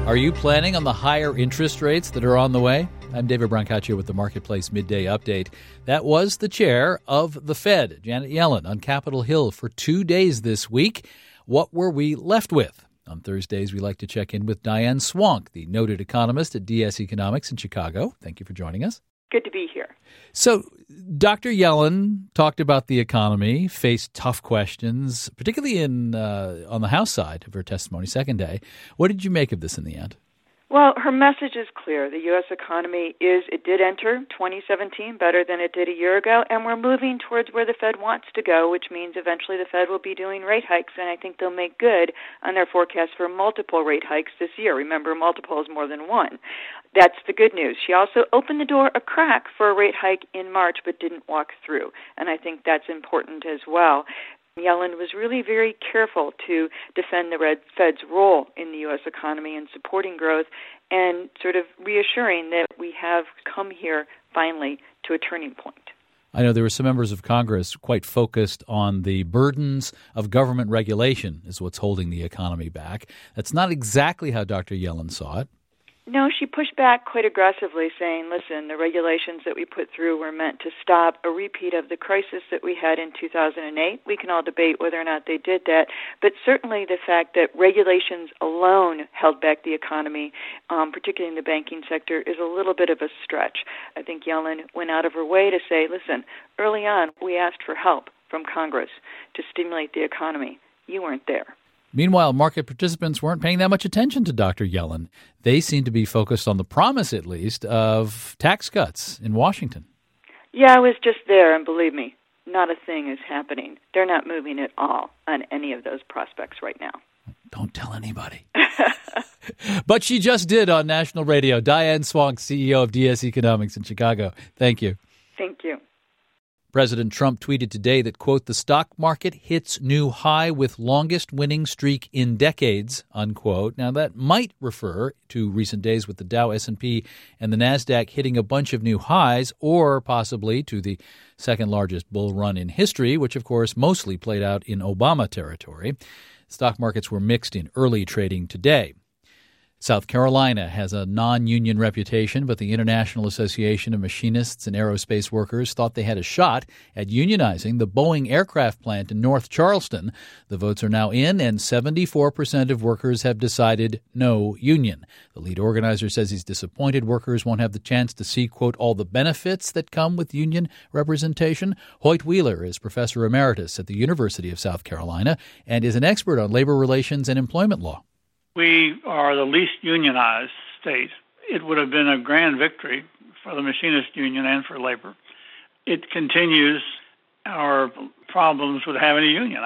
Are you planning on the higher interest rates that are on the way? I'm David Brancaccio with the Marketplace Midday Update. That was the chair of the Fed, Janet Yellen, on Capitol Hill for 2 days this week. What were we left with? On Thursdays, we like to check in with Diane Swonk, the noted economist at DS Economics in Chicago. Thank you for joining us. Good to be here. So, Dr. Yellen talked about the economy, faced tough questions, particularly on the House side of her testimony, second day. What did you make of this in the end? Well, her message is clear. The U.S. economy did enter 2017 better than it did a year ago, and we're moving towards where the Fed wants to go, which means eventually the Fed will be doing rate hikes, and I think they'll make good on their forecast for multiple rate hikes this year. Remember, multiple is more than one. That's the good news. She also opened the door a crack for a rate hike in March, but didn't walk through, and I think that's important as well. Yellen was really very careful to defend the Fed's role in the U.S. economy and supporting growth and sort of reassuring that we have come here finally to a turning point. I know there were some members of Congress quite focused on the burdens of government regulation is what's holding the economy back. That's not exactly how Dr. Yellen saw it. No, she pushed back quite aggressively, saying, listen, the regulations that we put through were meant to stop a repeat of the crisis that we had in 2008. We can all debate whether or not they did that, but certainly the fact that regulations alone held back the economy, particularly in the banking sector, is a little bit of a stretch. I think Yellen went out of her way to say, listen, early on we asked for help from Congress to stimulate the economy. You weren't there. Meanwhile, market participants weren't paying that much attention to Dr. Yellen. They seemed to be focused on the promise, at least, of tax cuts in Washington. Yeah, I was just there, and believe me, not a thing is happening. They're not moving at all on any of those prospects right now. Don't tell anybody. But she just did on national radio. Diane Swonk, CEO of DS Economics in Chicago. Thank you. Thank you. President Trump tweeted today that, quote, the stock market hits new high with longest winning streak in decades, unquote. Now, that might refer to recent days with the Dow, S&P, and the NASDAQ hitting a bunch of new highs, or possibly to the second largest bull run in history, which, of course, mostly played out in Obama territory. Stock markets were mixed in early trading today. South Carolina has a non-union reputation, but the International Association of Machinists and Aerospace Workers thought they had a shot at unionizing the Boeing aircraft plant in North Charleston. The votes are now in, and 74% of workers have decided no union. The lead organizer says he's disappointed workers won't have the chance to see, quote, all the benefits that come with union representation. Hoyt Wheeler is professor emeritus at the University of South Carolina and is an expert on labor relations and employment law. We are the least unionized state. It would have been a grand victory for the machinist union and for labor. It continues our problems with having a union.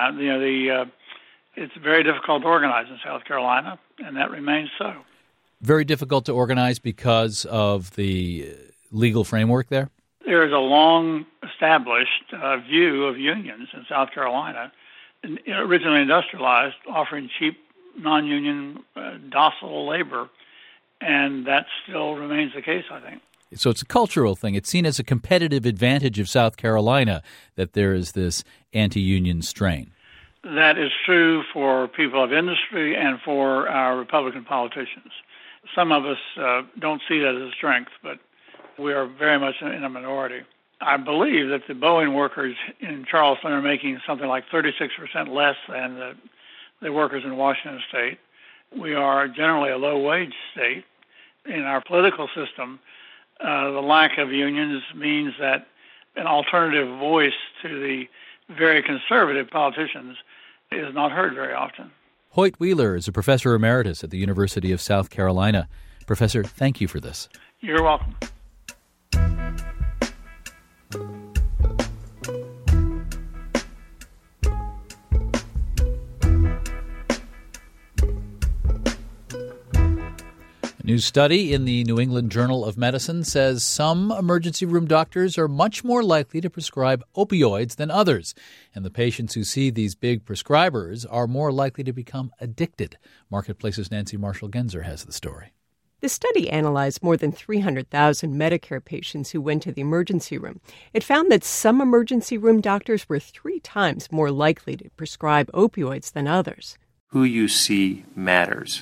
It's very difficult to organize in South Carolina, and that remains so. Very difficult to organize because of the legal framework there? There is a long-established view of unions in South Carolina, originally industrialized, offering cheap non-union, docile labor, and that still remains the case, I think. So it's a cultural thing. It's seen as a competitive advantage of South Carolina that there is this anti-union strain. That is true for people of industry and for our Republican politicians. Some of us don't see that as a strength, but we are very much in a minority. I believe that the Boeing workers in Charleston are making something like 36% less than the workers in Washington State. We are generally a low-wage state. In our political system, the lack of unions means that an alternative voice to the very conservative politicians is not heard very often. Hoyt Wheeler is a professor emeritus at the University of South Carolina. Professor, thank you for this. You're welcome. A new study in the New England Journal of Medicine says some emergency room doctors are much more likely to prescribe opioids than others, and the patients who see these big prescribers are more likely to become addicted. Marketplace's Nancy Marshall-Genzer has the story. The study analyzed more than 300,000 Medicare patients who went to the emergency room. It found that some emergency room doctors were 3 times more likely to prescribe opioids than others. Who you see matters.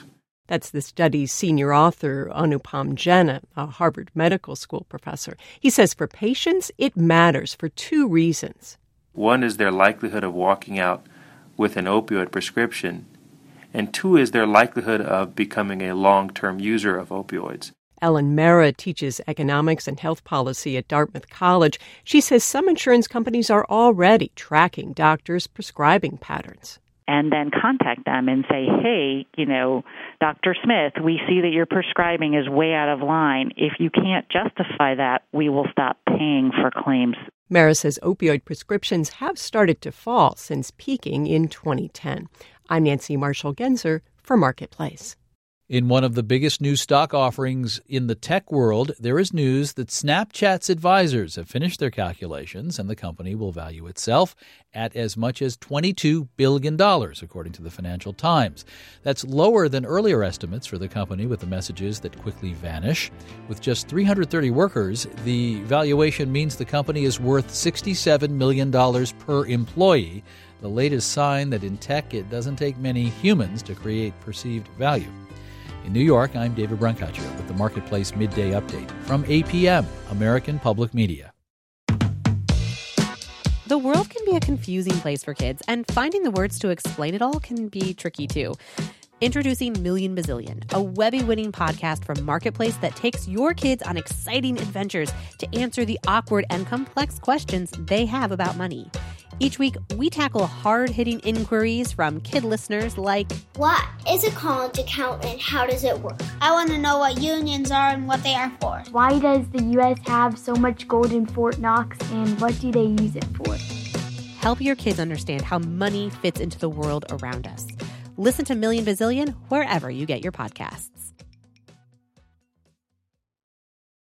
That's the study's senior author, Anupam Jena, a Harvard Medical School professor. He says for patients, it matters for two reasons. One is their likelihood of walking out with an opioid prescription, and two is their likelihood of becoming a long-term user of opioids. Ellen Mara teaches economics and health policy at Dartmouth College. She says some insurance companies are already tracking doctors' prescribing patterns. And then contact them and say, hey, Dr. Smith, we see that your prescribing is way out of line. If you can't justify that, we will stop paying for claims. Mara says opioid prescriptions have started to fall since peaking in 2010. I'm Nancy Marshall-Genzer for Marketplace. In one of the biggest new stock offerings in the tech world, there is news that Snapchat's advisors have finished their calculations and the company will value itself at as much as $22 billion, according to the Financial Times. That's lower than earlier estimates for the company with the messages that quickly vanish. With just 330 workers, the valuation means the company is worth $67 million per employee, the latest sign that in tech it doesn't take many humans to create perceived value. In New York, I'm David Brancaccio with the Marketplace Midday Update from APM, American Public Media. The world can be a confusing place for kids, and finding the words to explain it all can be tricky too. Introducing Million Bazillion, a Webby-winning podcast from Marketplace that takes your kids on exciting adventures to answer the awkward and complex questions they have about money. Each week, we tackle hard-hitting inquiries from kid listeners like, what is a college account and how does it work? I want to know what unions are and what they are for. Why does the U.S. have so much gold in Fort Knox and what do they use it for? Help your kids understand how money fits into the world around us. Listen to Million Bazillion wherever you get your podcasts.